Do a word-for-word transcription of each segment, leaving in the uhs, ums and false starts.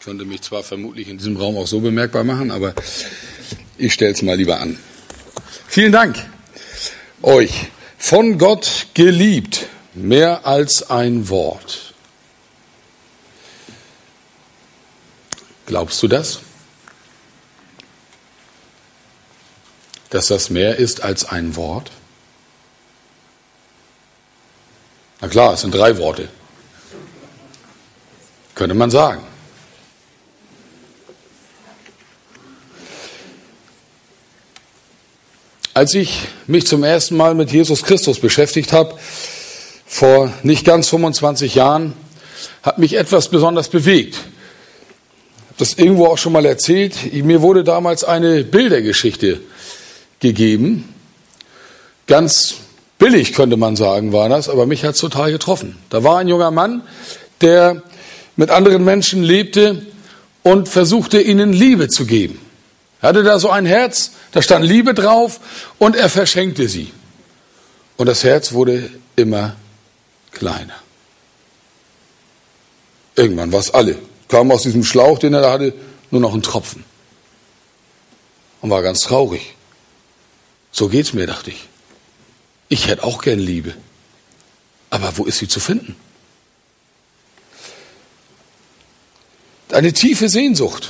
Ich könnte mich zwar vermutlich in diesem Raum auch so bemerkbar machen, aber ich stelle es mal lieber an. Vielen Dank euch. Von Gott geliebt, mehr als ein Wort. Glaubst du das? Dass das mehr ist als ein Wort? Na klar, es sind drei Worte. Könnte man sagen. Als ich mich zum ersten Mal mit Jesus Christus beschäftigt habe, vor nicht ganz fünfundzwanzig Jahren, hat mich etwas besonders bewegt. Ich habe das irgendwo auch schon mal erzählt. Mir wurde damals eine Bildergeschichte gegeben. Ganz billig, könnte man sagen, war das, aber mich hat es total getroffen. Da war ein junger Mann, der mit anderen Menschen lebte und versuchte, ihnen Liebe zu geben. Er hatte da so ein Herz, da stand Liebe drauf und er verschenkte sie. Und das Herz wurde immer kleiner. Irgendwann war es alle. Kam aus diesem Schlauch, den er da hatte, nur noch ein Tropfen. Und war ganz traurig. So geht's mir, dachte ich. Ich hätte auch gern Liebe. Aber wo ist sie zu finden? Eine tiefe Sehnsucht.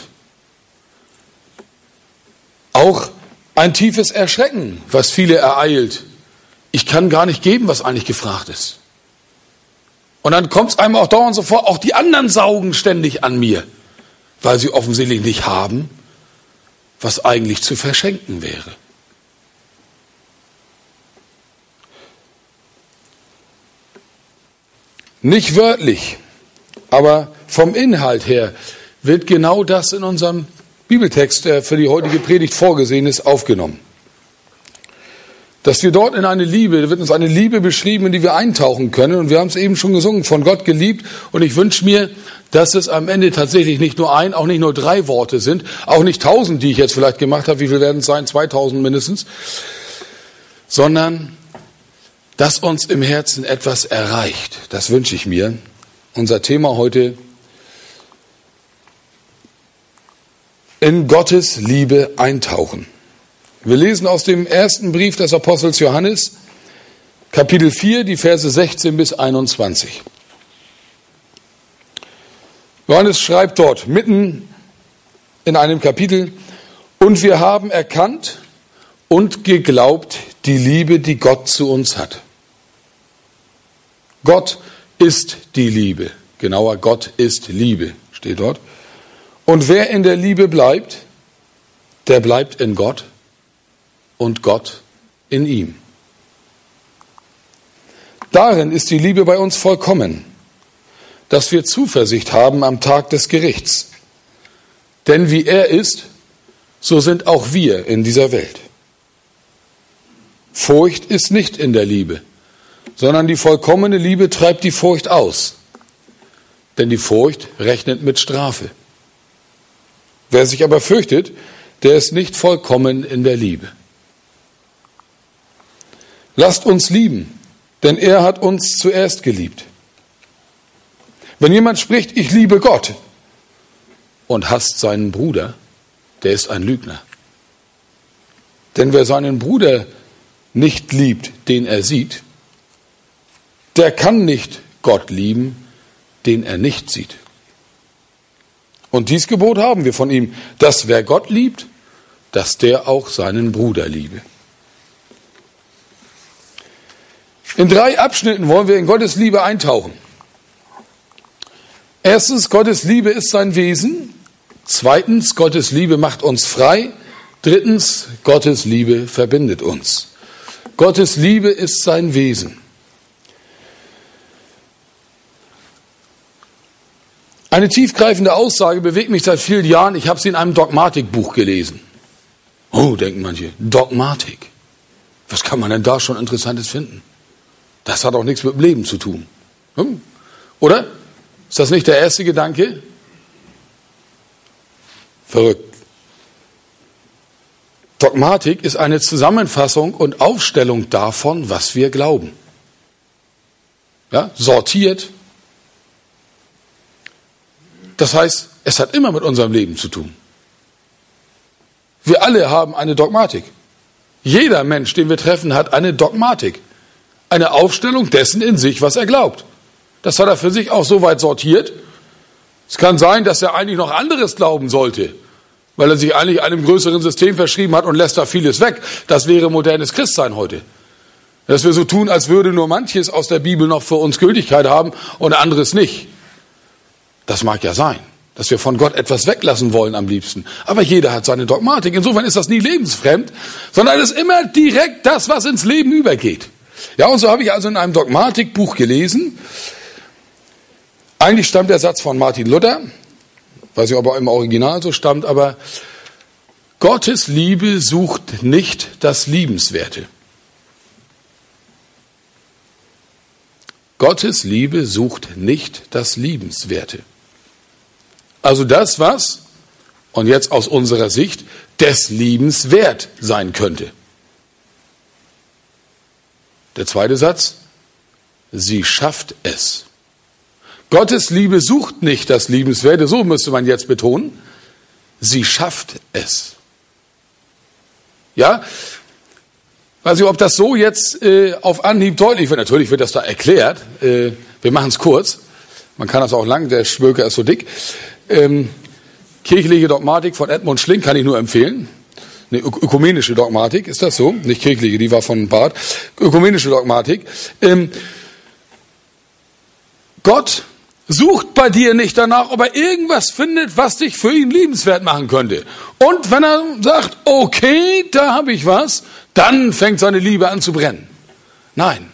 Auch ein tiefes Erschrecken, was viele ereilt. Ich kann gar nicht geben, was eigentlich gefragt ist. Und dann kommt es einem auch dauernd so vor, auch die anderen saugen ständig an mir, weil sie offensichtlich nicht haben, was eigentlich zu verschenken wäre. Nicht wörtlich, aber vom Inhalt her wird genau das in unserem Bibeltext, der für die heutige Predigt vorgesehen ist, aufgenommen. Dass wir dort in eine Liebe, da wird uns eine Liebe beschrieben, in die wir eintauchen können. Und wir haben es eben schon gesungen, von Gott geliebt. Und ich wünsche mir, dass es am Ende tatsächlich nicht nur ein, auch nicht nur drei Worte sind, auch nicht tausend, die ich jetzt vielleicht gemacht habe, wie viel werden es sein? zweitausend mindestens. Sondern, dass uns im Herzen etwas erreicht. Das wünsche ich mir. Unser Thema heute: in Gottes Liebe eintauchen. Wir lesen aus dem ersten Brief des Apostels Johannes, Kapitel vier, die Verse sechzehn bis einundzwanzig. Johannes schreibt dort, mitten in einem Kapitel: Und wir haben erkannt und geglaubt die Liebe, die Gott zu uns hat. Gott ist die Liebe. Genauer, Gott ist Liebe, steht dort. Und wer in der Liebe bleibt, der bleibt in Gott und Gott in ihm. Darin ist die Liebe bei uns vollkommen, dass wir Zuversicht haben am Tag des Gerichts. Denn wie er ist, so sind auch wir in dieser Welt. Furcht ist nicht in der Liebe, sondern die vollkommene Liebe treibt die Furcht aus. Denn die Furcht rechnet mit Strafe. Wer sich aber fürchtet, der ist nicht vollkommen in der Liebe. Lasst uns lieben, denn er hat uns zuerst geliebt. Wenn jemand spricht, ich liebe Gott, und hasst seinen Bruder, der ist ein Lügner. Denn wer seinen Bruder nicht liebt, den er sieht, der kann nicht Gott lieben, den er nicht sieht. Und dies Gebot haben wir von ihm, dass wer Gott liebt, dass der auch seinen Bruder liebe. In drei Abschnitten wollen wir in Gottes Liebe eintauchen. Erstens, Gottes Liebe ist sein Wesen. Zweitens, Gottes Liebe macht uns frei. Drittens, Gottes Liebe verbindet uns. Gottes Liebe ist sein Wesen. Eine tiefgreifende Aussage bewegt mich seit vielen Jahren. Ich habe sie in einem Dogmatikbuch gelesen. Oh, denken manche, Dogmatik. Was kann man denn da schon Interessantes finden? Das hat auch nichts mit dem Leben zu tun. Hm? Oder? Ist das nicht der erste Gedanke? Verrückt. Dogmatik ist eine Zusammenfassung und Aufstellung davon, was wir glauben. Ja, sortiert. Das heißt, es hat immer mit unserem Leben zu tun. Wir alle haben eine Dogmatik. Jeder Mensch, den wir treffen, hat eine Dogmatik. Eine Aufstellung dessen in sich, was er glaubt. Das hat er für sich auch so weit sortiert. Es kann sein, dass er eigentlich noch anderes glauben sollte, weil er sich eigentlich einem größeren System verschrieben hat und lässt da vieles weg. Das wäre modernes Christsein heute. Dass wir so tun, als würde nur manches aus der Bibel noch für uns Gültigkeit haben und anderes nicht. Das mag ja sein, dass wir von Gott etwas weglassen wollen am liebsten. Aber jeder hat seine Dogmatik. Insofern ist das nie lebensfremd, sondern es ist immer direkt das, was ins Leben übergeht. Ja, und so habe ich also in einem Dogmatikbuch gelesen. Eigentlich stammt der Satz von Martin Luther. Weiß nicht, ob er im Original so stammt, aber Gottes Liebe sucht nicht das Liebenswerte. Gottes Liebe sucht nicht das Liebenswerte. Also das, was, und jetzt aus unserer Sicht, des Liebens wert sein könnte. Der zweite Satz, sie schafft es. Gottes Liebe sucht nicht das Liebenswerte, so müsste man jetzt betonen, sie schafft es. Ja, weiß ich, ob das so jetzt äh, auf Anhieb deutlich wird. Natürlich wird das da erklärt. Äh, wir machen es kurz. Man kann das auch lang, der Schwölker ist so dick. Ähm, kirchliche Dogmatik von Edmund Schlink kann ich nur empfehlen. Eine ökumenische Dogmatik, ist das so? Nicht kirchliche, die war von Barth. Ökumenische Dogmatik. Ähm, Gott sucht bei dir nicht danach, ob er irgendwas findet, was dich für ihn liebenswert machen könnte. Und wenn er sagt, okay, da habe ich was, dann fängt seine Liebe an zu brennen. Nein.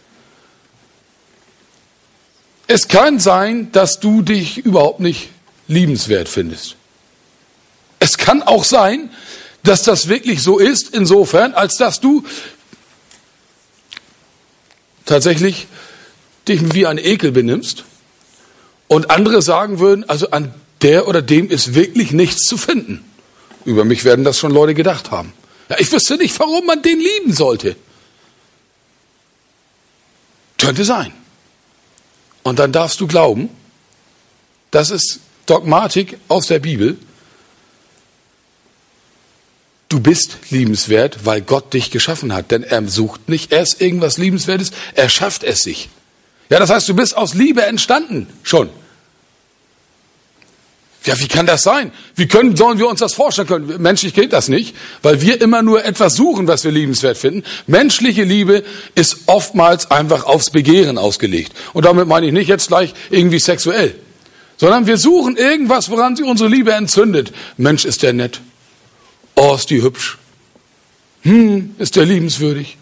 Es kann sein, dass du dich überhaupt nicht liebenswert findest. Es kann auch sein, dass das wirklich so ist, insofern, als dass du tatsächlich dich wie ein Ekel benimmst und andere sagen würden, also an der oder dem ist wirklich nichts zu finden. Über mich werden das schon Leute gedacht haben. Ja, ich wüsste nicht, warum man den lieben sollte. Könnte sein. Und dann darfst du glauben, das ist Dogmatik aus der Bibel. Du bist liebenswert, weil Gott dich geschaffen hat. Denn er sucht nicht erst irgendwas Liebenswertes, er schafft es sich. Ja, das heißt, du bist aus Liebe entstanden schon. Ja, wie kann das sein? Wie können, sollen wir uns das vorstellen können? Menschlich geht das nicht, weil wir immer nur etwas suchen, was wir liebenswert finden. Menschliche Liebe ist oftmals einfach aufs Begehren ausgelegt. Und damit meine ich nicht jetzt gleich irgendwie sexuell, sondern wir suchen irgendwas, woran sich unsere Liebe entzündet. Mensch, ist der nett. Oh, ist die hübsch. Hm, ist der liebenswürdig.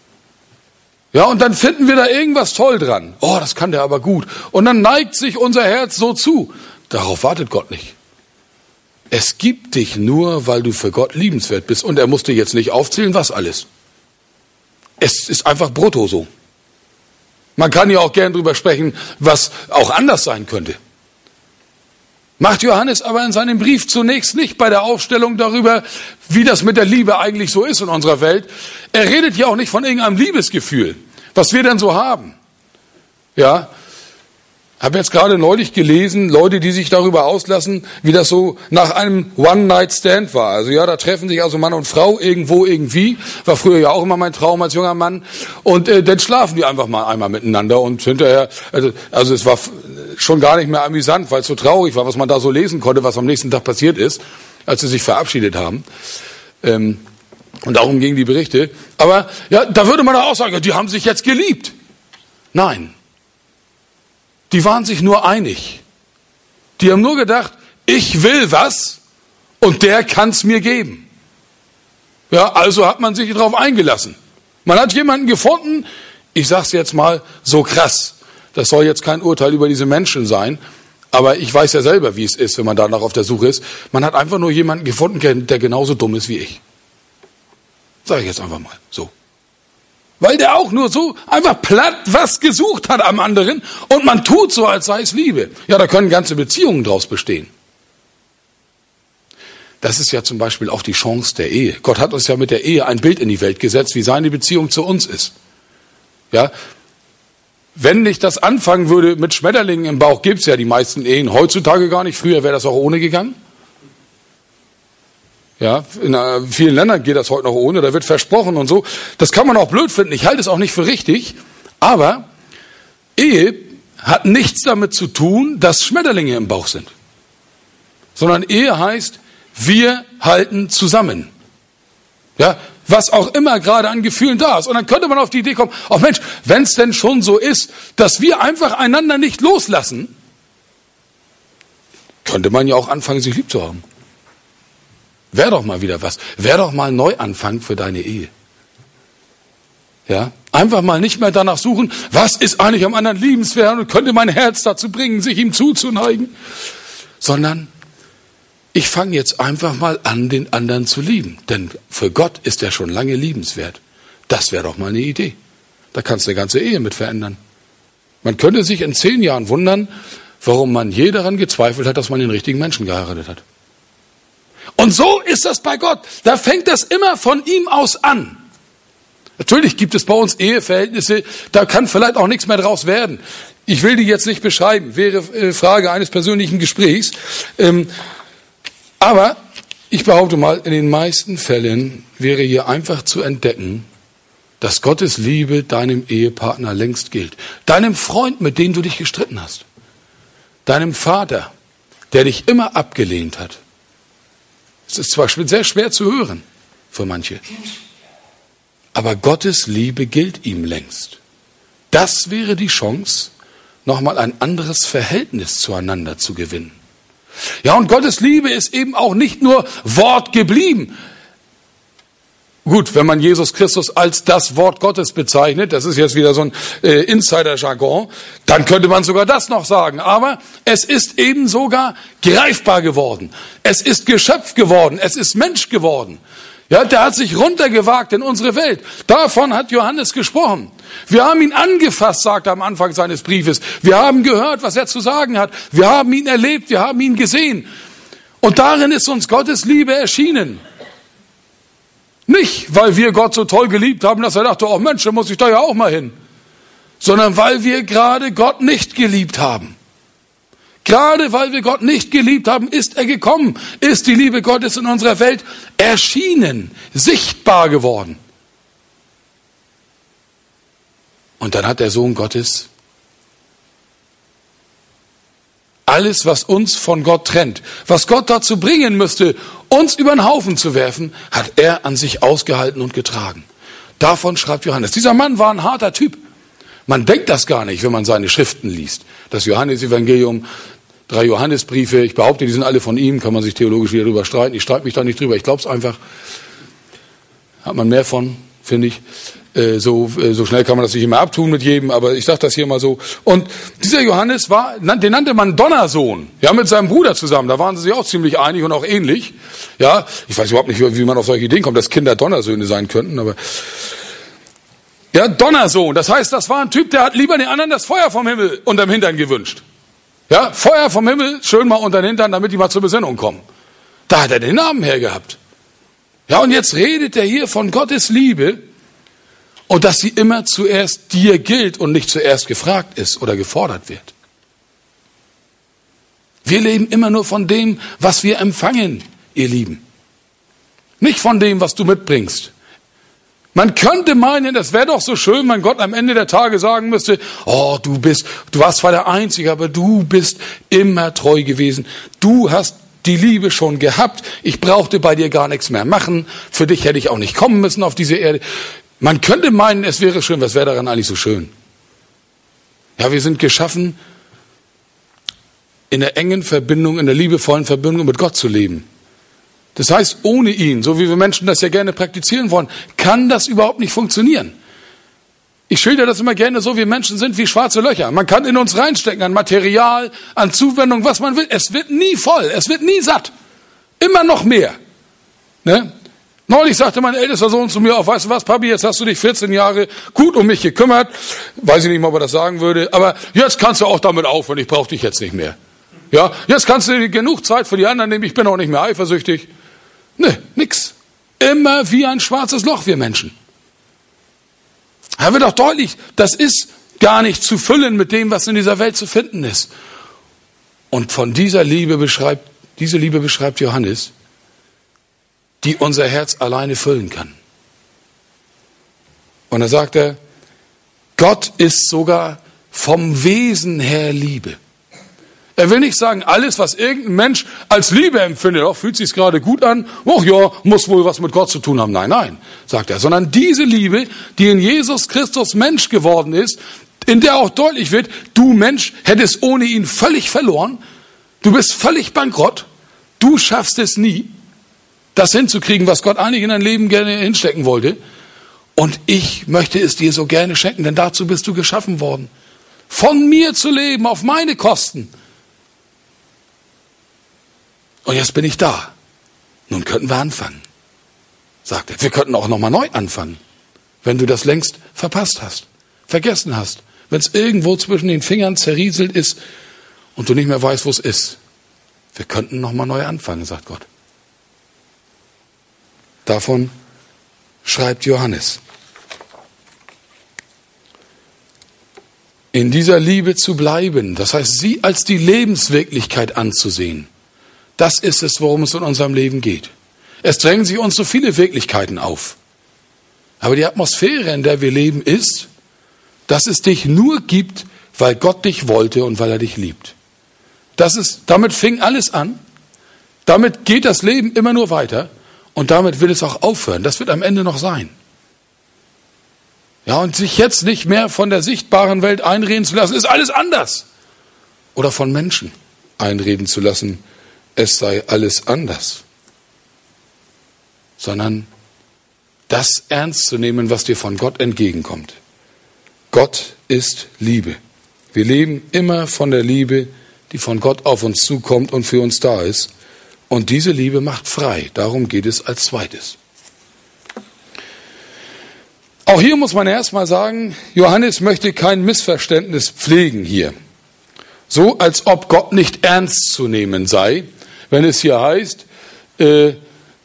Ja, und dann finden wir da irgendwas toll dran. Oh, das kann der aber gut. Und dann neigt sich unser Herz so zu. Darauf wartet Gott nicht. Es gibt dich nur, weil du für Gott liebenswert bist. Und er muss dir jetzt nicht aufzählen, was alles. Es ist einfach brutto so. Man kann ja auch gern drüber sprechen, was auch anders sein könnte. Macht Johannes aber in seinem Brief zunächst nicht bei der Aufstellung darüber, wie das mit der Liebe eigentlich so ist in unserer Welt. Er redet ja auch nicht von irgendeinem Liebesgefühl, was wir denn so haben. Ja, habe jetzt gerade neulich gelesen, Leute, die sich darüber auslassen, wie das so nach einem One-Night-Stand war. Also ja, da treffen sich also Mann und Frau irgendwo irgendwie. War früher ja auch immer mein Traum als junger Mann. Und äh, dann schlafen die einfach mal einmal miteinander und hinterher, also, also es war schon gar nicht mehr amüsant, weil es so traurig war, was man da so lesen konnte, was am nächsten Tag passiert ist, als sie sich verabschiedet haben. Ähm, und darum gingen die Berichte. Aber ja, da würde man doch auch sagen, die haben sich jetzt geliebt. Nein. Die waren sich nur einig. Die haben nur gedacht, ich will was und der kann es mir geben. Ja, also hat man sich darauf eingelassen. Man hat jemanden gefunden, ich sage es jetzt mal so krass, das soll jetzt kein Urteil über diese Menschen sein, aber ich weiß ja selber, wie es ist, wenn man danach auf der Suche ist. Man hat einfach nur jemanden gefunden, der genauso dumm ist wie ich. Sage ich jetzt einfach mal so. Weil der auch nur so einfach platt was gesucht hat am anderen und man tut so, als sei es Liebe. Ja, da können ganze Beziehungen draus bestehen. Das ist ja zum Beispiel auch die Chance der Ehe. Gott hat uns ja mit der Ehe ein Bild in die Welt gesetzt, wie seine Beziehung zu uns ist. Ja, Wenn nicht das anfangen würde mit Schmetterlingen im Bauch, gibt es ja die meisten Ehen heutzutage gar nicht. Früher wäre das auch ohne gegangen. Ja, in vielen Ländern geht das heute noch ohne, da wird versprochen und so. Das kann man auch blöd finden, ich halte es auch nicht für richtig, aber Ehe hat nichts damit zu tun, dass Schmetterlinge im Bauch sind. Sondern Ehe heißt, wir halten zusammen. Ja, was auch immer gerade an Gefühlen da ist. Und dann könnte man auf die Idee kommen, ach Mensch, wenn es denn schon so ist, dass wir einfach einander nicht loslassen, könnte man ja auch anfangen, sich lieb zu haben. Wäre doch mal wieder was. Wäre doch mal ein Neuanfang für deine Ehe. Ja, einfach mal nicht mehr danach suchen, was ist eigentlich am anderen liebenswert und könnte mein Herz dazu bringen, sich ihm zuzuneigen. Sondern ich fange jetzt einfach mal an, den anderen zu lieben. Denn für Gott ist er schon lange liebenswert. Das wäre doch mal eine Idee. Da kannst du eine ganze Ehe mit verändern. Man könnte sich in zehn Jahren wundern, warum man je daran gezweifelt hat, dass man den richtigen Menschen geheiratet hat. Und so ist das bei Gott. Da fängt das immer von ihm aus an. Natürlich gibt es bei uns Eheverhältnisse, da kann vielleicht auch nichts mehr draus werden. Ich will die jetzt nicht beschreiben, wäre Frage eines persönlichen Gesprächs. Aber ich behaupte mal, in den meisten Fällen wäre hier einfach zu entdecken, dass Gottes Liebe deinem Ehepartner längst gilt. Deinem Freund, mit dem du dich gestritten hast. Deinem Vater, der dich immer abgelehnt hat. Es ist zwar sehr schwer zu hören für manche, aber Gottes Liebe gilt ihm längst. Das wäre die Chance, nochmal ein anderes Verhältnis zueinander zu gewinnen. Ja, und Gottes Liebe ist eben auch nicht nur Wort geblieben. Gut, wenn man Jesus Christus als das Wort Gottes bezeichnet, das ist jetzt wieder so ein äh, Insider-Jargon, dann könnte man sogar das noch sagen. Aber es ist eben sogar greifbar geworden. Es ist Geschöpf geworden. Es ist Mensch geworden. Ja, der hat sich runtergewagt in unsere Welt. Davon hat Johannes gesprochen. Wir haben ihn angefasst, sagt er am Anfang seines Briefes. Wir haben gehört, was er zu sagen hat. Wir haben ihn erlebt, wir haben ihn gesehen. Und darin ist uns Gottes Liebe erschienen. Nicht, weil wir Gott so toll geliebt haben, dass er dachte, oh Mensch, da muss ich da ja auch mal hin. Sondern weil wir gerade Gott nicht geliebt haben. Gerade weil wir Gott nicht geliebt haben, ist er gekommen, ist die Liebe Gottes in unserer Welt erschienen, sichtbar geworden. Und dann hat der Sohn Gottes alles, was uns von Gott trennt, was Gott dazu bringen müsste, uns über den Haufen zu werfen, hat er an sich ausgehalten und getragen. Davon schreibt Johannes. Dieser Mann war ein harter Typ. Man denkt das gar nicht, wenn man seine Schriften liest. Das Johannesevangelium, drei Johannesbriefe, ich behaupte, die sind alle von ihm, kann man sich theologisch wieder drüber streiten. Ich streite mich da nicht drüber, ich glaube es einfach. Hat man mehr von, finde ich. So, so schnell kann man das nicht immer abtun mit jedem, aber ich sage das hier mal so. Und dieser Johannes war, den nannte man Donnersohn, ja, mit seinem Bruder zusammen. Da waren sie sich auch ziemlich einig und auch ähnlich. Ja, ich weiß überhaupt nicht, wie man auf solche Ideen kommt, dass Kinder Donnersöhne sein könnten, aber ja, Donnersohn. Das heißt, das war ein Typ, der hat lieber den anderen das Feuer vom Himmel unterm Hintern gewünscht. Ja, Feuer vom Himmel, schön mal unter den Hintern, damit die mal zur Besinnung kommen. Da hat er den Namen her gehabt. Ja, und jetzt redet er hier von Gottes Liebe. Und dass sie immer zuerst dir gilt und nicht zuerst gefragt ist oder gefordert wird. Wir leben immer nur von dem, was wir empfangen, ihr Lieben. Nicht von dem, was du mitbringst. Man könnte meinen, das wäre doch so schön, wenn Gott am Ende der Tage sagen müsste, oh, du bist, du warst zwar der Einzige, aber du bist immer treu gewesen. Du hast die Liebe schon gehabt. Ich brauchte bei dir gar nichts mehr machen. Für dich hätte ich auch nicht kommen müssen auf diese Erde. Man könnte meinen, es wäre schön, was wäre daran eigentlich so schön? Ja, wir sind geschaffen, in der engen Verbindung, in der liebevollen Verbindung mit Gott zu leben. Das heißt, ohne ihn, so wie wir Menschen das ja gerne praktizieren wollen, kann das überhaupt nicht funktionieren. Ich schilder das immer gerne so, wir Menschen sind wie schwarze Löcher. Man kann in uns reinstecken an Material, an Zuwendung, was man will. Es wird nie voll, es wird nie satt. Immer noch mehr. Ne? Neulich sagte mein ältester Sohn zu mir auch, weißt du was, Papi, jetzt hast du dich vierzehn Jahre gut um mich gekümmert. Weiß ich nicht mal, ob er das sagen würde. Aber jetzt kannst du auch damit aufhören, ich brauche dich jetzt nicht mehr. Ja, jetzt kannst du dir genug Zeit für die anderen nehmen, ich bin auch nicht mehr eifersüchtig. Ne, nix. Immer wie ein schwarzes Loch, wir Menschen. Da wird auch deutlich, das ist gar nicht zu füllen mit dem, was in dieser Welt zu finden ist. Und von dieser Liebe beschreibt, diese Liebe beschreibt Johannes, die unser Herz alleine füllen kann. Und da sagt er, Gott ist sogar vom Wesen her Liebe. Er will nicht sagen, alles, was irgendein Mensch als Liebe empfindet, oh, fühlt sich gerade gut an, oh ja, muss wohl was mit Gott zu tun haben. Nein, nein, sagt er. Sondern diese Liebe, die in Jesus Christus Mensch geworden ist, in der auch deutlich wird, du Mensch hättest ohne ihn völlig verloren, du bist völlig bankrott, du schaffst es nie, das hinzukriegen, was Gott eigentlich in dein Leben gerne hinstecken wollte. Und ich möchte es dir so gerne schenken, denn dazu bist du geschaffen worden. Von mir zu leben, auf meine Kosten. Und jetzt bin ich da. Nun könnten wir anfangen, sagt er. Wir könnten auch nochmal neu anfangen, wenn du das längst verpasst hast, vergessen hast. Wenn es irgendwo zwischen den Fingern zerrieselt ist und du nicht mehr weißt, wo es ist. Wir könnten nochmal neu anfangen, sagt Gott. Davon schreibt Johannes. In dieser Liebe zu bleiben, das heißt, sie als die Lebenswirklichkeit anzusehen, das ist es, worum es in unserem Leben geht. Es drängen sich uns so viele Wirklichkeiten auf. Aber die Atmosphäre, in der wir leben, ist, dass es dich nur gibt, weil Gott dich wollte und weil er dich liebt. Das ist, damit fing alles an. Damit geht das Leben immer nur weiter. Und damit will es auch aufhören. Das wird am Ende noch sein. Ja, und sich jetzt nicht mehr von der sichtbaren Welt einreden zu lassen, ist alles anders. Oder von Menschen einreden zu lassen, es sei alles anders. Sondern das ernst zu nehmen, was dir von Gott entgegenkommt. Gott ist Liebe. Wir leben immer von der Liebe, die von Gott auf uns zukommt und für uns da ist. Und diese Liebe macht frei. Darum geht es als zweites. Auch hier muss man erstmal sagen, Johannes möchte kein Missverständnis pflegen hier. So als ob Gott nicht ernst zu nehmen sei, wenn es hier heißt, äh,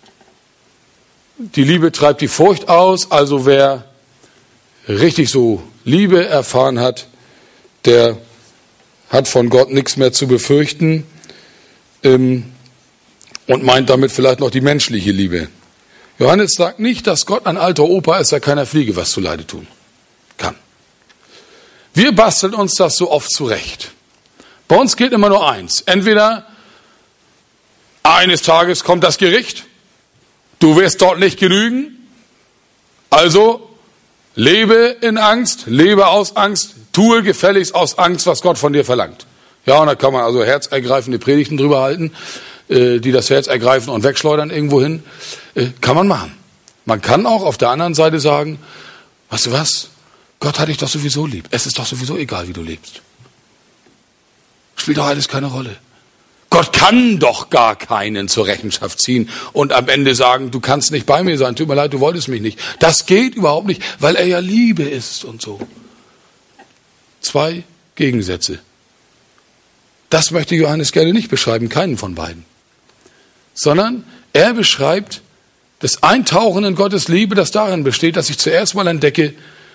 die Liebe treibt die Furcht aus, also wer richtig so Liebe erfahren hat, der hat von Gott nichts mehr zu befürchten ähm, und meint damit vielleicht noch die menschliche Liebe. Johannes sagt nicht, dass Gott ein alter Opa ist, der keiner Fliege was zuleide tun kann. Wir basteln uns das so oft zurecht. Bei uns gilt immer nur eins. Entweder eines Tages kommt das Gericht, du wirst dort nicht genügen, also lebe in Angst, lebe aus Angst, tue gefälligst aus Angst, was Gott von dir verlangt. Ja, und da kann man also herzergreifende Predigten drüber halten, die das Herz ergreifen und wegschleudern irgendwo hin. Kann man machen. Man kann auch auf der anderen Seite sagen, weißt du was, Gott hat dich doch sowieso lieb. Es ist doch sowieso egal, wie du lebst. Spielt doch alles keine Rolle. Gott kann doch gar keinen zur Rechenschaft ziehen und am Ende sagen, du kannst nicht bei mir sein, tut mir leid, du wolltest mich nicht. Das geht überhaupt nicht, weil er ja Liebe ist und so. Zwei Gegensätze. Das möchte Johannes gerne nicht beschreiben, keinen von beiden. Sondern er beschreibt das Eintauchen in Gottes Liebe, das darin besteht, dass ich zuerst mal entdecke,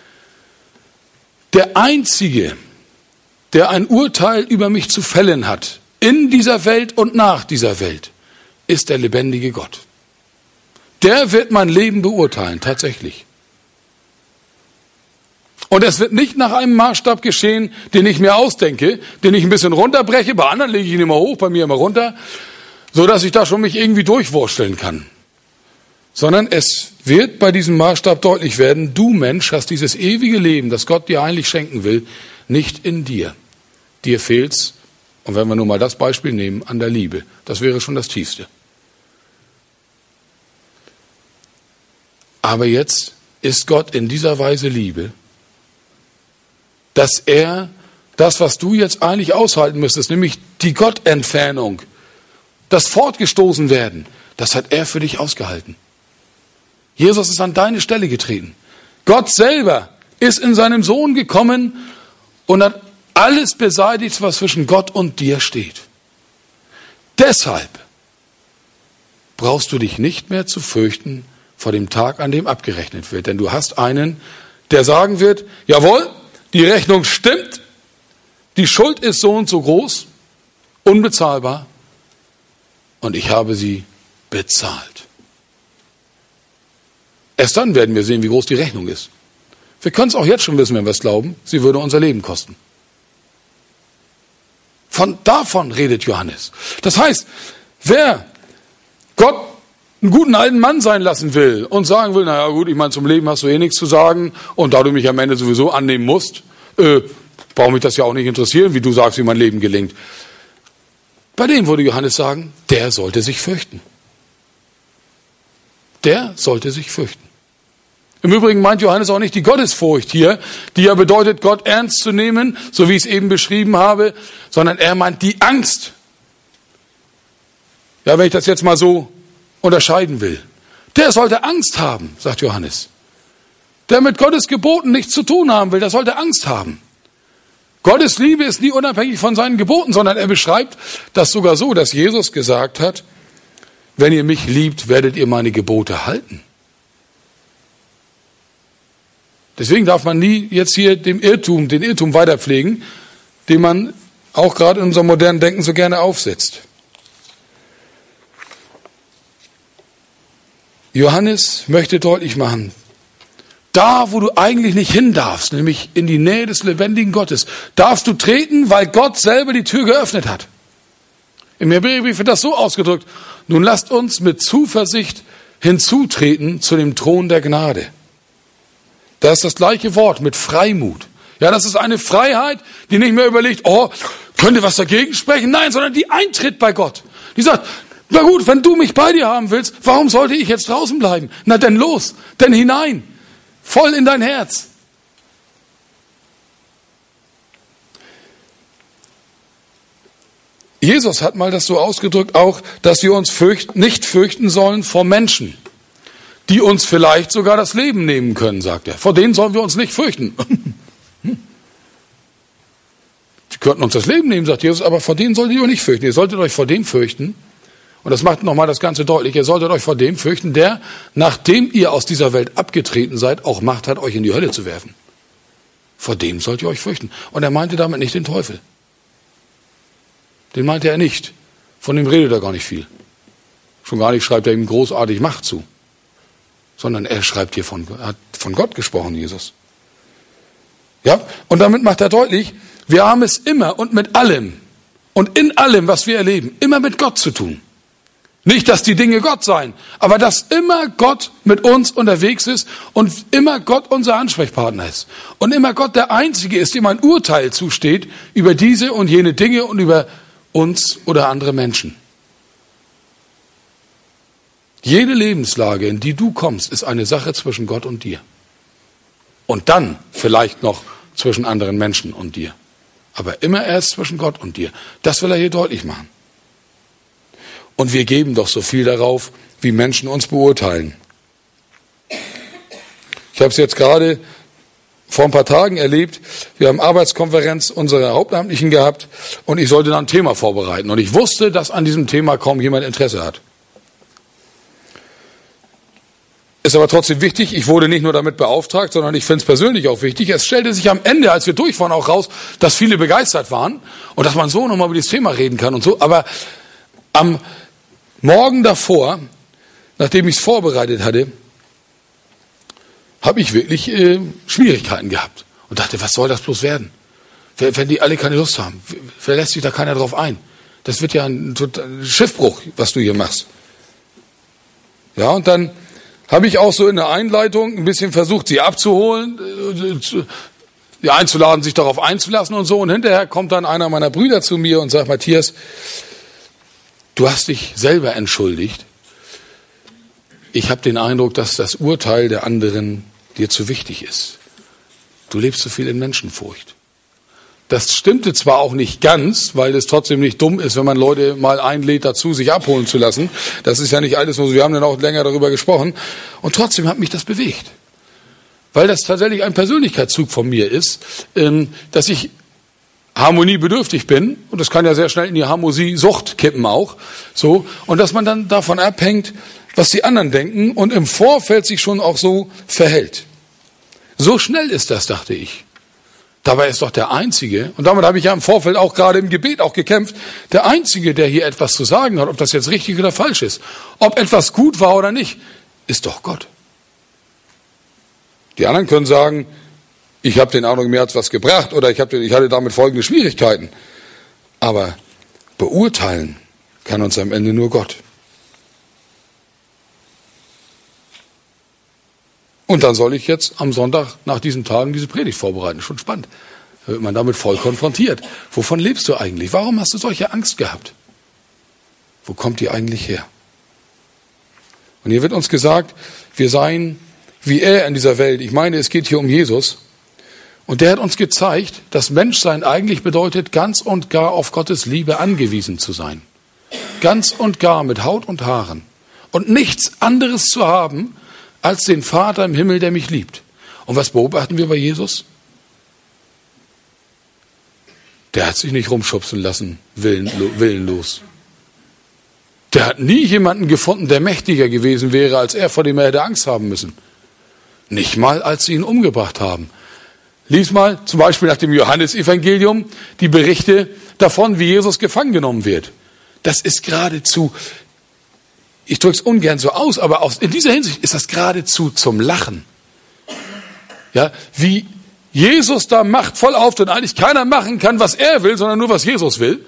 der Einzige, der ein Urteil über mich zu fällen hat, in dieser Welt und nach dieser Welt, ist der lebendige Gott. Der wird mein Leben beurteilen, tatsächlich. Und es wird nicht nach einem Maßstab geschehen, den ich mir ausdenke, den ich ein bisschen runterbreche, bei anderen lege ich ihn immer hoch, bei mir immer runter, so dass ich da schon mich irgendwie durchwursteln kann. Sondern es wird bei diesem Maßstab deutlich werden, du Mensch hast dieses ewige Leben, das Gott dir eigentlich schenken will, nicht in dir. Dir fehlt's, und wenn wir nur mal das Beispiel nehmen, an der Liebe. Das wäre schon das Tiefste. Aber jetzt ist Gott in dieser Weise Liebe, dass er das, was du jetzt eigentlich aushalten müsstest, nämlich die Gottentfernung, das Fortgestoßenwerden, das hat er für dich ausgehalten. Jesus ist an deine Stelle getreten. Gott selber ist in seinem Sohn gekommen und hat alles beseitigt, was zwischen Gott und dir steht. Deshalb brauchst du dich nicht mehr zu fürchten vor dem Tag, an dem abgerechnet wird. Denn du hast einen, der sagen wird, jawohl, Die Rechnung stimmt, die Schuld ist so und so groß, unbezahlbar, und ich habe sie bezahlt. Erst dann werden wir sehen, wie groß die Rechnung ist. Wir können es auch jetzt schon wissen, wenn wir es glauben, sie würde unser Leben kosten. Von davon redet Johannes. Das heißt, wer Gott einen guten alten Mann sein lassen will und sagen will, naja gut, ich meine, zum Leben hast du eh nichts zu sagen, und da du mich am Ende sowieso annehmen musst, äh, braucht mich das ja auch nicht interessieren, wie du sagst, wie mein Leben gelingt. Bei dem würde Johannes sagen, der sollte sich fürchten. Der sollte sich fürchten. Im Übrigen meint Johannes auch nicht die Gottesfurcht hier, die ja bedeutet, Gott ernst zu nehmen, so wie ich es eben beschrieben habe, sondern er meint die Angst. Ja, wenn ich das jetzt mal so unterscheiden will. Der sollte Angst haben, sagt Johannes. Der mit Gottes Geboten nichts zu tun haben will, der sollte Angst haben. Gottes Liebe ist nie unabhängig von seinen Geboten, sondern er beschreibt das sogar so, dass Jesus gesagt hat, wenn ihr mich liebt, werdet ihr meine Gebote halten. Deswegen darf man nie jetzt hier dem Irrtum, den Irrtum weiterpflegen, den man auch gerade in unserem modernen Denken so gerne aufsetzt. Johannes möchte deutlich machen, da, wo du eigentlich nicht hin darfst, nämlich in die Nähe des lebendigen Gottes, darfst du treten, weil Gott selber die Tür geöffnet hat. Im Hebräerbrief wird das so ausgedrückt, nun lasst uns mit Zuversicht hinzutreten zu dem Thron der Gnade. Da ist das gleiche Wort mit Freimut. Ja, das ist eine Freiheit, die nicht mehr überlegt, oh, könnte was dagegen sprechen? Nein, sondern die eintritt bei Gott. Die sagt, na gut, wenn du mich bei dir haben willst, warum sollte ich jetzt draußen bleiben? Na denn los, denn hinein, voll in dein Herz. Jesus hat mal das so ausgedrückt auch, dass wir uns fürchten, nicht fürchten sollen vor Menschen, die uns vielleicht sogar das Leben nehmen können, sagt er. Vor denen sollen wir uns nicht fürchten. Die könnten uns das Leben nehmen, sagt Jesus, aber vor denen solltet ihr euch nicht fürchten. Ihr solltet euch vor dem fürchten, und das macht nochmal das Ganze deutlich, ihr solltet euch vor dem fürchten, der, nachdem ihr aus dieser Welt abgetreten seid, auch Macht hat, euch in die Hölle zu werfen. Vor dem sollt ihr euch fürchten. Und er meinte damit nicht den Teufel. Den meinte er nicht. Von dem redet er gar nicht viel. Schon gar nicht schreibt er ihm großartig Macht zu. Sondern er schreibt hier von, hat von Gott gesprochen, Jesus. Ja, und damit macht er deutlich, wir haben es immer und mit allem und in allem, was wir erleben, immer mit Gott zu tun. Nicht, dass die Dinge Gott seien, aber dass immer Gott mit uns unterwegs ist und immer Gott unser Ansprechpartner ist. Und immer Gott der Einzige ist, dem ein Urteil zusteht über diese und jene Dinge und über uns oder andere Menschen. Jede Lebenslage, in die du kommst, ist eine Sache zwischen Gott und dir. Und dann vielleicht noch zwischen anderen Menschen und dir. Aber immer erst zwischen Gott und dir. Das will er hier deutlich machen. Und wir geben doch so viel darauf, wie Menschen uns beurteilen. Ich habe es jetzt gerade vor ein paar Tagen erlebt. Wir haben Arbeitskonferenz unserer Hauptamtlichen gehabt und ich sollte dann ein Thema vorbereiten. Und ich wusste, dass an diesem Thema kaum jemand Interesse hat. Ist aber trotzdem wichtig, ich wurde nicht nur damit beauftragt, sondern ich finde es persönlich auch wichtig. Es stellte sich am Ende, als wir durchfahren, auch raus, dass viele begeistert waren und dass man so nochmal über dieses Thema reden kann und so. Aber am Morgen davor, nachdem ich es vorbereitet hatte, habe ich wirklich äh, Schwierigkeiten gehabt und dachte, was soll das bloß werden? Wenn die alle keine Lust haben, verlässt sich da keiner drauf ein. Das wird ja ein, ein Schiffbruch, was du hier machst. Ja, und dann habe ich auch so in der Einleitung ein bisschen versucht, sie abzuholen, sie einzuladen, sich darauf einzulassen und so. Und hinterher kommt dann einer meiner Brüder zu mir und sagt, Matthias, du hast dich selber entschuldigt. Ich habe den Eindruck, dass das Urteil der anderen dir zu wichtig ist. Du lebst zu viel in Menschenfurcht. Das stimmte zwar auch nicht ganz, weil es trotzdem nicht dumm ist, wenn man Leute mal einlädt, dazu sich abholen zu lassen. Das ist ja nicht alles nur so. Wir haben dann auch länger darüber gesprochen. Und trotzdem hat mich das bewegt. Weil das tatsächlich ein Persönlichkeitszug von mir ist, dass ich harmoniebedürftig bin. Und das kann ja sehr schnell in die Harmoniesucht kippen auch. So. Und dass man dann davon abhängt, was die anderen denken und im Vorfeld sich schon auch so verhält. So schnell ist das, dachte ich. Dabei ist doch der Einzige, und damit habe ich ja im Vorfeld auch gerade im Gebet auch gekämpft, der Einzige, der hier etwas zu sagen hat, ob das jetzt richtig oder falsch ist, ob etwas gut war oder nicht, ist doch Gott. Die anderen können sagen, ich habe den Eindruck, mir hat's was gebracht oder ich, hab den, ich hatte damit folgende Schwierigkeiten. Aber beurteilen kann uns am Ende nur Gott. Und dann soll ich jetzt am Sonntag nach diesen Tagen diese Predigt vorbereiten. Schon spannend. Da wird man damit voll konfrontiert. Wovon lebst du eigentlich? Warum hast du solche Angst gehabt? Wo kommt die eigentlich her? Und hier wird uns gesagt, wir seien wie er in dieser Welt. Ich meine, es geht hier um Jesus. Und der hat uns gezeigt, dass Menschsein eigentlich bedeutet, ganz und gar auf Gottes Liebe angewiesen zu sein. Ganz und gar mit Haut und Haaren. Und nichts anderes zu haben, als den Vater im Himmel, der mich liebt. Und was beobachten wir bei Jesus? Der hat sich nicht rumschubsen lassen, willenlos. Der hat nie jemanden gefunden, der mächtiger gewesen wäre als er, vor dem er hätte Angst haben müssen. Nicht mal, als sie ihn umgebracht haben. Lies mal zum Beispiel nach dem Johannesevangelium die Berichte davon, wie Jesus gefangen genommen wird. Das ist geradezu, ich drücke es ungern so aus, aber aus, in dieser Hinsicht ist das geradezu zum Lachen. Ja, wie Jesus da machtvoll auftritt, eigentlich keiner machen kann, was er will, sondern nur, was Jesus will.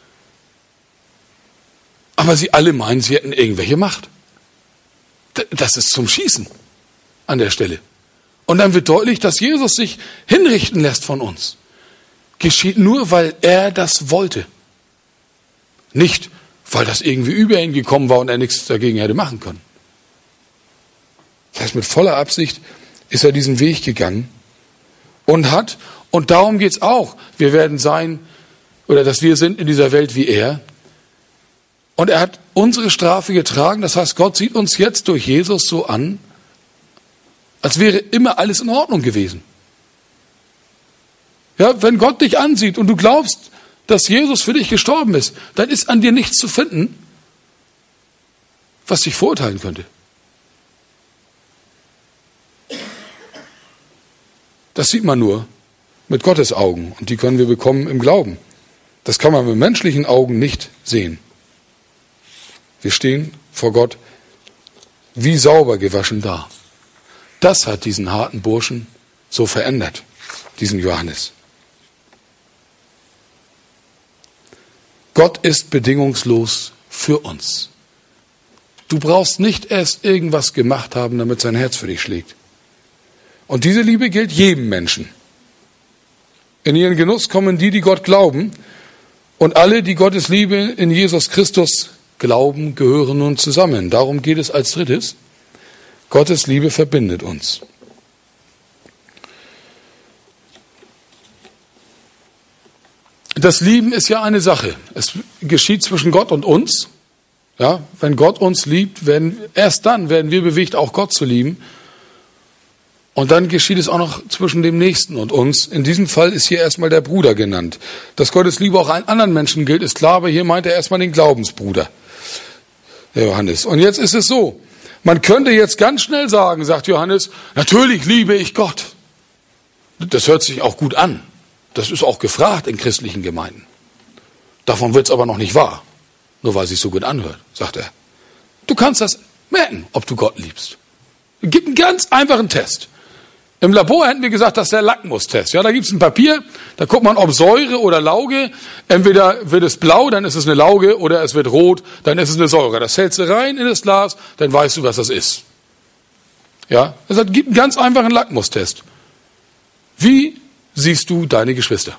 Aber sie alle meinen, sie hätten irgendwelche Macht. Das ist zum Schießen an der Stelle. Und dann wird deutlich, dass Jesus sich hinrichten lässt von uns. Geschieht nur, weil er das wollte. Nicht, weil das irgendwie über ihn gekommen war und er nichts dagegen hätte machen können. Das heißt, mit voller Absicht ist er diesen Weg gegangen und hat, und darum geht es auch, wir werden sein, oder dass wir sind in dieser Welt wie er. Und er hat unsere Strafe getragen, das heißt, Gott sieht uns jetzt durch Jesus so an, als wäre immer alles in Ordnung gewesen. Ja, wenn Gott dich ansieht und du glaubst, dass Jesus für dich gestorben ist, dann ist an dir nichts zu finden, was dich verurteilen könnte. Das sieht man nur mit Gottes Augen und die können wir bekommen im Glauben. Das kann man mit menschlichen Augen nicht sehen. Wir stehen vor Gott wie sauber gewaschen da. Das hat diesen harten Burschen so verändert, diesen Johannes. Gott ist bedingungslos für uns. Du brauchst nicht erst irgendwas gemacht haben, damit sein Herz für dich schlägt. Und diese Liebe gilt jedem Menschen. In ihren Genuss kommen die, die Gott glauben. Und alle, die Gottes Liebe in Jesus Christus glauben, gehören nun zusammen. Darum geht es als drittes. Gottes Liebe verbindet uns. Das Lieben ist ja eine Sache. Es geschieht zwischen Gott und uns. Ja, wenn Gott uns liebt, werden, erst dann werden wir bewegt, auch Gott zu lieben. Und dann geschieht es auch noch zwischen dem Nächsten und uns. In diesem Fall ist hier erstmal der Bruder genannt. Dass Gottes Liebe auch allen anderen Menschen gilt, ist klar, aber hier meint er erstmal den Glaubensbruder, der Johannes. Und jetzt ist es so, man könnte jetzt ganz schnell sagen, sagt Johannes, natürlich liebe ich Gott. Das hört sich auch gut an. Das ist auch gefragt in christlichen Gemeinden. Davon wird es aber noch nicht wahr. Nur weil es sich so gut anhört, sagt er. Du kannst das merken, ob du Gott liebst. Es gibt einen ganz einfachen Test. Im Labor hätten wir gesagt, das ist der Lackmustest. Ja, da gibt es ein Papier, da guckt man, ob Säure oder Lauge, entweder wird es blau, dann ist es eine Lauge, oder es wird rot, dann ist es eine Säure. Das hältst du rein in das Glas, dann weißt du, was das ist. Ja, es gibt einen ganz einfachen Lackmustest. Wie siehst du deine Geschwister?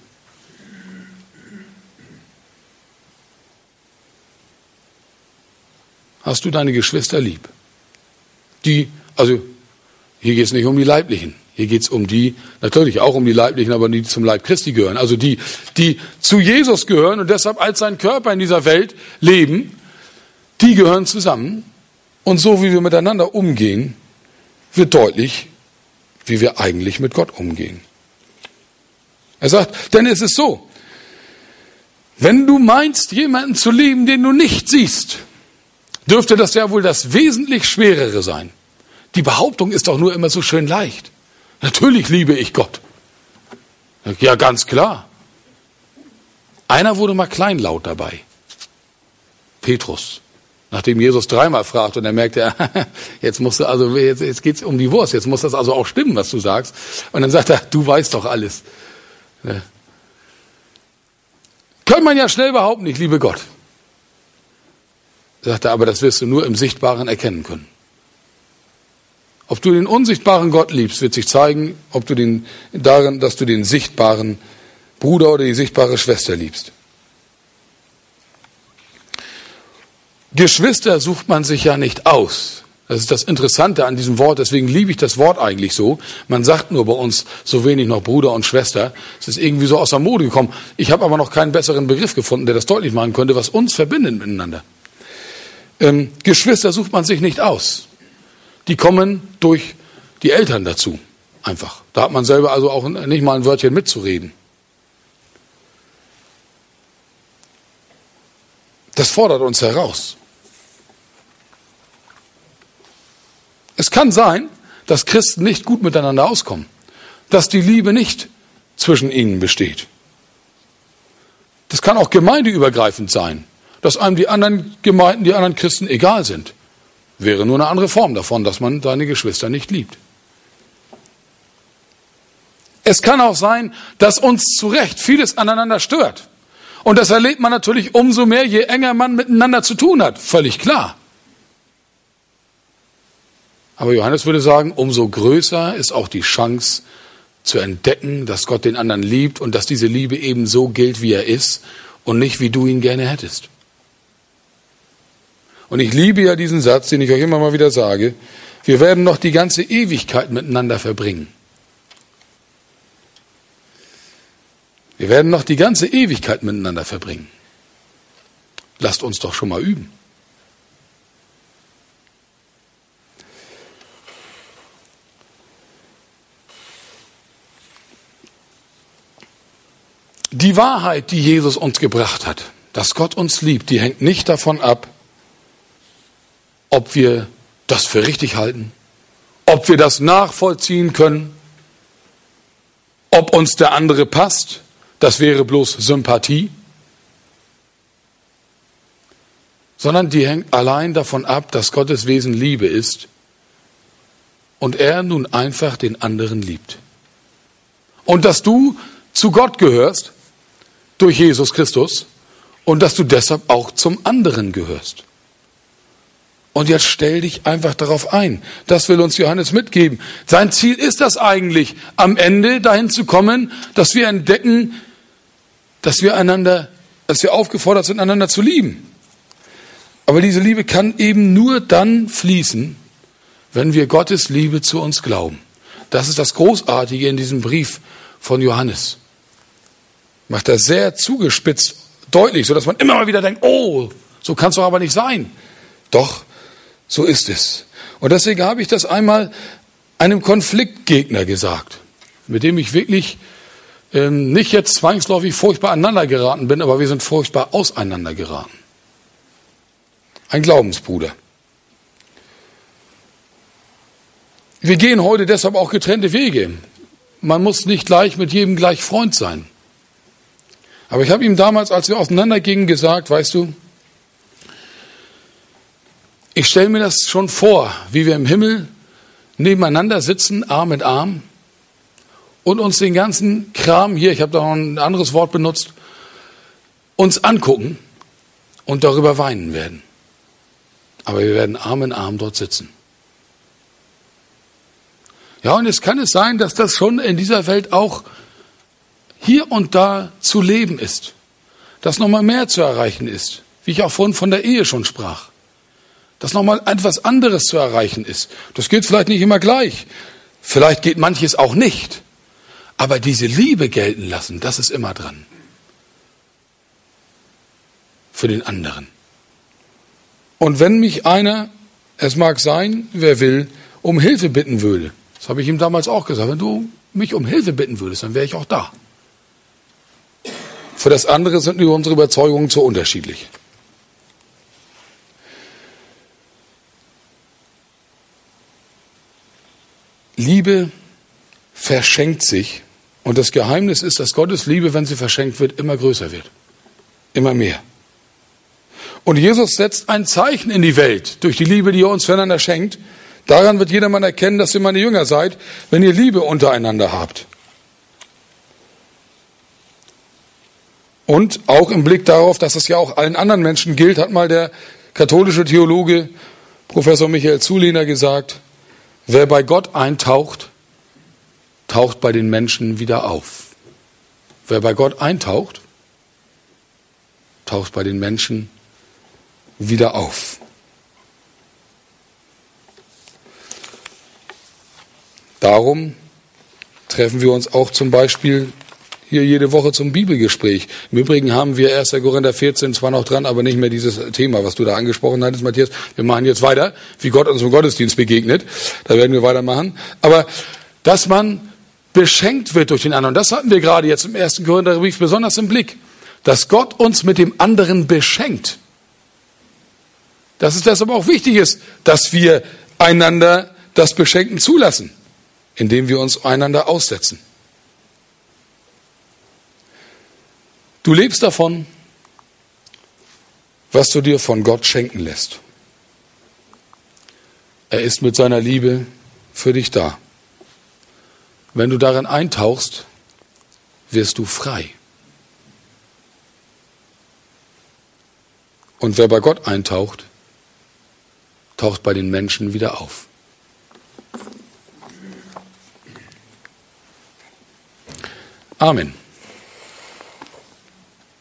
Hast du deine Geschwister lieb? Die, also hier geht es nicht um die Leiblichen, hier geht es um die, natürlich auch um die Leiblichen, aber die, die zum Leib Christi gehören. Also die, die zu Jesus gehören und deshalb als sein Körper in dieser Welt leben, die gehören zusammen. Und so wie wir miteinander umgehen, wird deutlich, wie wir eigentlich mit Gott umgehen. Er sagt, denn es ist so, wenn du meinst, jemanden zu lieben, den du nicht siehst, dürfte das ja wohl das wesentlich Schwerere sein. Die Behauptung ist doch nur immer so schön leicht. Natürlich liebe ich Gott. Ja, ganz klar. Einer wurde mal kleinlaut dabei. Petrus. Nachdem Jesus dreimal fragt und er merkte, jetzt musst du also, jetzt, jetzt geht's um die Wurst, jetzt muss das also auch stimmen, was du sagst. Und dann sagt er, du weißt doch alles. Ja. Kann man ja schnell behaupten, ich liebe Gott. Sagt er, aber das wirst du nur im Sichtbaren erkennen können. Ob du den unsichtbaren Gott liebst, wird sich zeigen, ob du den, darin, dass du den sichtbaren Bruder oder die sichtbare Schwester liebst. Geschwister sucht man sich ja nicht aus. Das ist das Interessante an diesem Wort, deswegen liebe ich das Wort eigentlich so. Man sagt nur bei uns so wenig noch Bruder und Schwester. Es ist irgendwie so aus der Mode gekommen. Ich habe aber noch keinen besseren Begriff gefunden, der das deutlich machen könnte, was uns verbindet miteinander. Ähm, Geschwister sucht man sich nicht aus. Die kommen durch die Eltern dazu, einfach. Da hat man selber also auch nicht mal ein Wörtchen mitzureden. Das fordert uns heraus. Es kann sein, dass Christen nicht gut miteinander auskommen, dass die Liebe nicht zwischen ihnen besteht. Das kann auch gemeindeübergreifend sein, dass einem die anderen Gemeinden, die anderen Christen egal sind. Wäre nur eine andere Form davon, dass man seine Geschwister nicht liebt. Es kann auch sein, dass uns zu Recht vieles aneinander stört. Und das erlebt man natürlich umso mehr, je enger man miteinander zu tun hat. Völlig klar. Aber Johannes würde sagen, umso größer ist auch die Chance zu entdecken, dass Gott den anderen liebt und dass diese Liebe eben so gilt, wie er ist und nicht, wie du ihn gerne hättest. Und ich liebe ja diesen Satz, den ich euch immer mal wieder sage, wir werden noch die ganze Ewigkeit miteinander verbringen. Wir werden noch die ganze Ewigkeit miteinander verbringen. Lasst uns doch schon mal üben. Die Wahrheit, die Jesus uns gebracht hat, dass Gott uns liebt, die hängt nicht davon ab, ob wir das für richtig halten, ob wir das nachvollziehen können, ob uns der andere passt, das wäre bloß Sympathie, sondern die hängt allein davon ab, dass Gottes Wesen Liebe ist und er nun einfach den anderen liebt. Und dass du zu Gott gehörst durch Jesus Christus und dass du deshalb auch zum anderen gehörst. Und jetzt stell dich einfach darauf ein. Das will uns Johannes mitgeben. Sein Ziel ist das eigentlich, am Ende dahin zu kommen, dass wir entdecken, dass wir einander, dass wir aufgefordert sind, einander zu lieben. Aber diese Liebe kann eben nur dann fließen, wenn wir Gottes Liebe zu uns glauben. Das ist das Großartige in diesem Brief von Johannes. Macht er sehr zugespitzt deutlich, sodass man immer mal wieder denkt, oh, so kann es doch aber nicht sein. Doch, so ist es. Und deswegen habe ich das einmal einem Konfliktgegner gesagt, mit dem ich wirklich ähm, nicht jetzt zwangsläufig furchtbar aneinander geraten bin, aber wir sind furchtbar auseinander geraten. Ein Glaubensbruder. Wir gehen heute deshalb auch getrennte Wege. Man muss nicht gleich mit jedem gleich Freund sein. Aber ich habe ihm damals, als wir auseinandergingen, gesagt, weißt du, ich stelle mir das schon vor, wie wir im Himmel nebeneinander sitzen, Arm in Arm, und uns den ganzen Kram hier, ich habe da noch ein anderes Wort benutzt, uns angucken und darüber weinen werden. Aber wir werden Arm in Arm dort sitzen. Ja, und es kann es sein, dass das schon in dieser Welt auch hier und da zu leben ist. Dass nochmal mehr zu erreichen ist. Wie ich auch vorhin von der Ehe schon sprach. Dass nochmal etwas anderes zu erreichen ist. Das geht vielleicht nicht immer gleich. Vielleicht geht manches auch nicht. Aber diese Liebe gelten lassen, das ist immer dran. Für den anderen. Und wenn mich einer, es mag sein, wer will, um Hilfe bitten würde. Das habe ich ihm damals auch gesagt. Wenn du mich um Hilfe bitten würdest, dann wäre ich auch da. Für das andere sind nur unsere Überzeugungen zu unterschiedlich. Liebe verschenkt sich Und das Geheimnis ist, dass Gottes Liebe, wenn sie verschenkt wird, immer größer wird. Immer mehr. Und Jesus setzt ein Zeichen in die Welt durch die Liebe, die er uns füreinander schenkt. Daran wird jedermann erkennen, dass ihr meine Jünger seid, wenn ihr Liebe untereinander habt. Und auch im Blick darauf, dass es ja auch allen anderen Menschen gilt, hat mal der katholische Theologe Professor Michael Zulehner gesagt, wer bei Gott eintaucht, taucht bei den Menschen wieder auf. Wer bei Gott eintaucht, taucht bei den Menschen wieder auf. Darum treffen wir uns auch zum Beispiel hier jede Woche zum Bibelgespräch. Im Übrigen haben wir erster Korinther vierzehn zwar noch dran, aber nicht mehr dieses Thema, was du da angesprochen hattest, Matthias. Wir machen jetzt weiter, wie Gott uns im Gottesdienst begegnet. Da werden wir weitermachen. Aber dass man beschenkt wird durch den anderen, das hatten wir gerade jetzt im ersten Korintherbrief besonders im Blick, dass Gott uns mit dem anderen beschenkt. Dass es deshalb auch wichtig ist, dass wir einander das Beschenken zulassen, indem wir uns einander aussetzen. Du lebst davon, was du dir von Gott schenken lässt. Er ist mit seiner Liebe für dich da. Wenn du darin eintauchst, wirst du frei. Und wer bei Gott eintaucht, taucht bei den Menschen wieder auf. Amen.